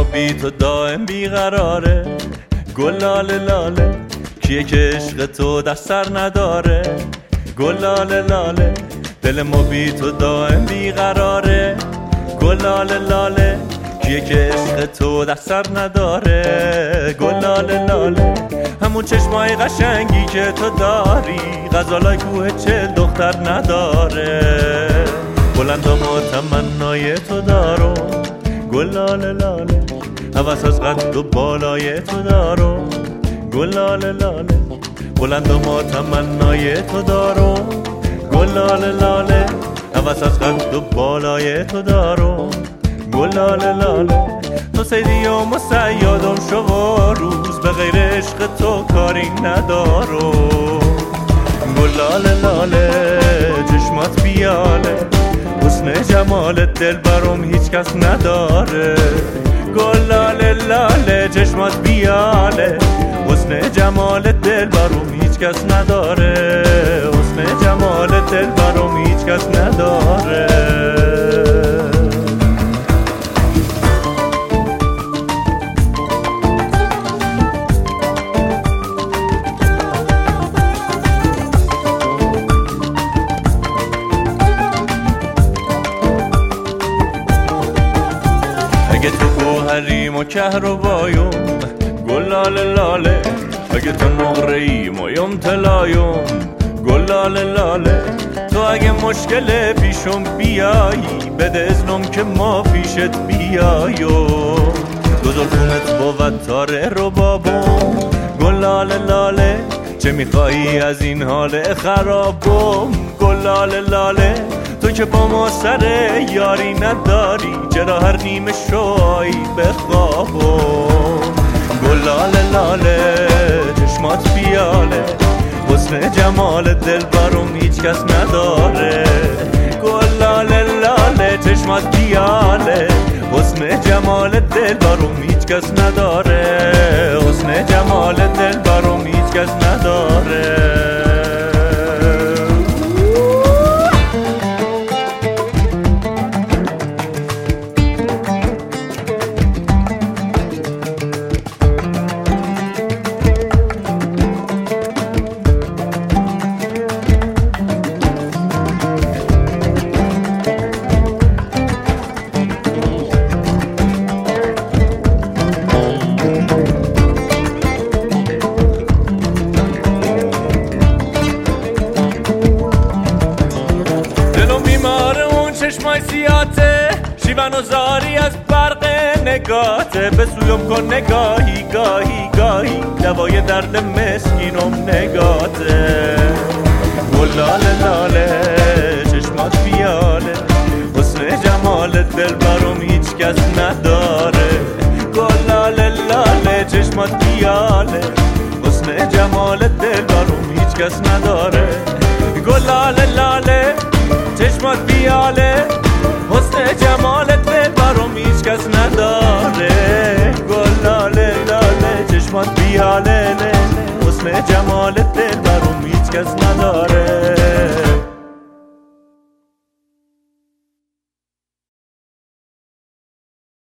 ما بی تو دائم بیقراره. گل لاله لاله کیه که عشق تو در سر نداره. گل لاله لاله دل ما بی تو دائم بیقراره. گل لاله لاله کیه که عشق تو در سر نداره. گل لاله لاله همون چشمای قشنگی که تو داری غزالای کوه چل دختر نداره. بلندم و تمنای تو دارم. گل لاله لاله هوس از قد و بالای تو دارم. گل لاله لاله بلندم و تمنای تو دارم. گل لاله لاله هوس از قد و بالای تو دارم. گل لاله لاله تو سیدیم و سیادم شو و روز به غیر عشق تو کاری ندارم. گل لاله لاله چشمات بیاله حسن جمالت دل برام هیچ کس نداره. گل لاله لاله چشمات بیاله حسن جمالت دل برام هیچ کس نداره. حسن جمالت دل برام هیچ کس نداره. اگه تو گوهریم و کهربایم گل لاله لاله. اگه تو نقره‌ای مایم طلایم گل لاله لاله. تو اگه مشکل پیشم بیایی بده اذنم که ما پیشت بیایم. دو زلفونت بود تاره ربابم گل لاله لاله. چه میخوایی از این حال خرابم گل لاله لاله. تو که با ما سر یاری نداری چرا هر نیمه شوایی بخوابم. گل لاله لاله چشمات بیاله حسن جمال دل برام هیچ کس نداره. گل لاله لاله چشمات بیاله حسن جمال دل برام هیچ کس نداره. حسن جمال دل برام هیچ کس نداره. چشمای سیاته شیون و زاری از برق نگاته. به سویم کن نگاهی گاهی گاهی دوای درد مسکینم نگاته. گل لاله لاله چشمات بیاله حسن جمال دل برام هیچ کس نداره. گل لاله لاله چشمات بیاله حسن جمال دل برام هیچ کس نداره. گل لاله لاله چشمات بیاله حسن جمال دل برام هیچ کس نداره. گل لاله لاله چشمات بیاله حسن جمال دل برام هیچ کس نداره.